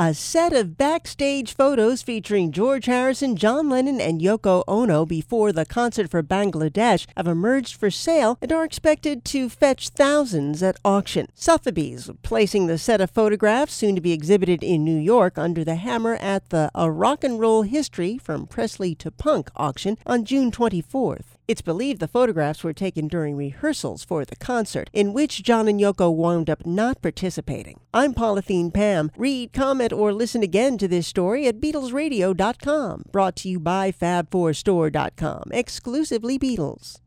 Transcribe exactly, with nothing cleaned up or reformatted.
A set of backstage photos featuring George Harrison, John Lennon, and Yoko Ono before the concert for Bangladesh have emerged for sale and are expected to fetch thousands at auction. Sotheby's placing the set of photographs, soon to be exhibited in New York, under the hammer at the A Rock and Roll History from Presley to Punk auction on June twenty-fourth. It's believed the photographs were taken during rehearsals for the concert, in which John and Yoko wound up not participating. I'm Polythene Pam. Read, comment, or listen again to this story at Beatles Radio dot com. Brought to you by Fab four Store dot com. Exclusively Beatles.